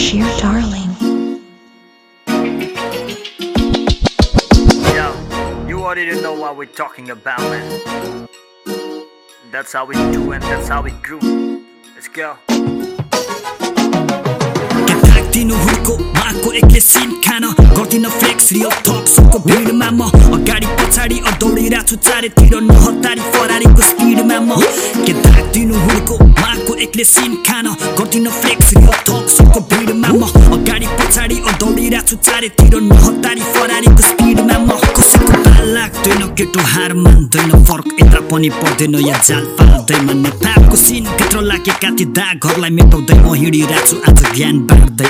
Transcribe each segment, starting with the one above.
sheer darling. Yo, you already know what we're talking about, man. That's how we do and that's how we grew. Let's go. दिनु हुर्को माको एकले scene खान गर्दिन flex real talk सबको भिडमा म अगाडि पछाडि दौडिरहेको छु चारैतिर नहतारी फरारीको स्पिडमा म के दाग दिनु हुर्को माको एकले सिन खान गर्दिन फ्लेक्स रियल टक सबको भिडमा म अगाडि पछाडि दौडिरहेको छु चारैतिर नहतारी फरारीको स्पिडमा म कसैको पाल लाग्दैन केटो हार मान्दैन फरक यता पनि पर्दैन या जाल फाल्दैन नेपालको सिन भित्र लागेका ती दागहरूलाई मेटाउँदै म हिँडिरहेको छु आज ज्ञान बाँड्दै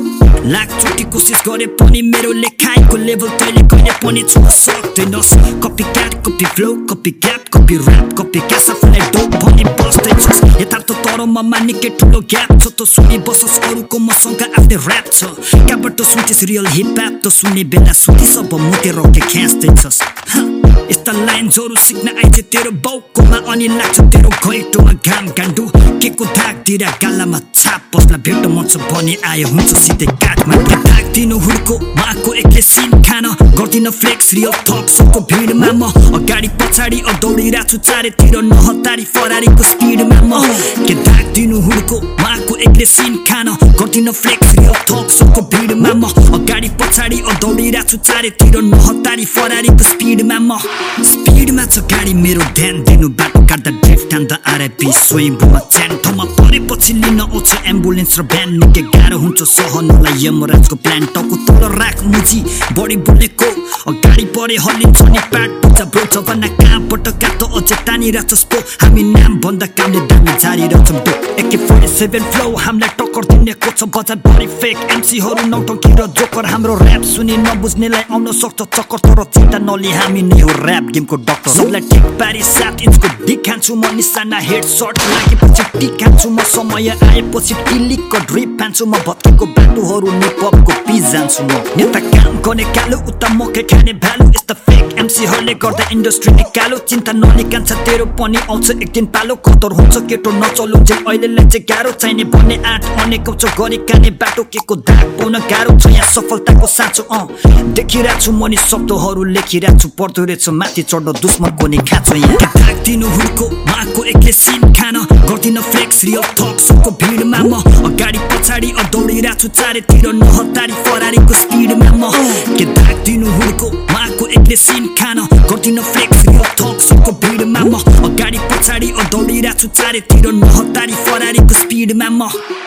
लाखचोटि कोसिस गरे पनि मेरो लेखाइको लेभल तैले कहिले पनि छुन सक्दैनस् copy cat copy flow copy cap copy rap copy cash आफूलाई डोप भनी बस्दैछस् यथार्थ तर ममा निकै ठुलो ग्याप छ त सुनि बसोस् अरूको मसँग आफ्नै ऱ्याप छ कहाँबाट सुन्थिस् रियल हिपहप त सुन्ने बेला सुन्थिस् अब मुतेर के ख्यास्दैछस् यस्ता लाइन्सहरू सिक्न आइज तेरो बाउकोमा अनि लाग्छ तेरो घैटोमा घाम गान्डु के को धाग दिरा गालामा छाप बस्ला भेट मच बनी आयो हुन्छ सिधै काठमा धाग दिनु हुर्को माको एकले सिन खान गर्दिन फ्लेक्स रियल टक सबको भिडमा म अगाडि पछाडि दौडिरहेको छु चारैतिर नहतारी फरारीको स्पिडमा म के धाग दिनु हुर्को माको एकले सिन खान गर्दिन फ्लेक्स रियल टक सबको भिडमा म अगाडि पछाडि दौडिरहेको छु चारैतिर नहतारी फरारीको स्पिडमा म स्पिडमा छ गाडी मेरो ध्यान दिनु बाटो काट्दा ड्रिफ्ट हान्दा आरआइपी स्वयम्भूमा च्यान ठाउँमा परेपछि लिन आउँछ एम्बुलेन्स र भ्यान निकै गाह्रो हुन्छ सहनलाई यमराजको प्लान टाउको तल राख मुजी बढी बोलेको अगाडि बढे हल्लिन्छ नि पाट पुग्छ ब्रो जवाना कहाँबाट काट्द अझै तानिरहेछस् पो हामी नाम भन्दा कामले दामी जारी रहन्छौँ AK-47 फ्लो हामीलाई टक्कर दिने को छ बजार भरि फेक एमसीहरू नौटङ्की र जोकर हाम्रो ऱ्याप सुनि नबुझ्नेलाई आउन सक्छ चक्कर तर चिन्ता नलि हामी नै हो ऱ्याप गेमको डक्टर सबलाई ठिक पारी 7 इन्चको डिक खान्छु म निशाना हेड सर्ट लागेपछि टिक खान्छु म समय आएपछि टिलिकको ड्रिप खान्छु म भत्केको बाटोहरू नेपको पिस जान्छु म नेता काम गर्ने कालो उता मकै खाने भ्यालु यस्ता फेक एमसीहरूले गर्दा इन्डस्ट्री निकालो चिन्ता नलिकान्छ तेरो पनि आउँछ एक दिन पालो कदर हुन्छ केटो नचलु जे अहिलेलाई चाहिँ गाह्रो चाहिने भन्ने आँट अनेकौँ छ गरी काने बाटो के को दाग पाउन गाह्रो छ यहाँ सफलताको साँचो देखिरहेको छु मनी शब्दहरू लेखिरहेको छु पर्दो रहेछ माथि चढ्न दुश्मनको नि खाँचो यहाँ धाग दिनु हुर्को माको एकले सिन खान गर्दिन फ्लेक्स रियल टक सबको भिडमा म अगाडि पछाडि दौडिरहेको छु चारैतिर नहतारी फरारीको स्पिडमा म के धाग दिनु हुर्को माको एकले सिन खान गर्दिन फ्लेक्स रियल टक सबको भिडमा म अगाडि पछाडि दौडिरहेको छु चारैतिर नहतारी फरारीको स्पिडमा म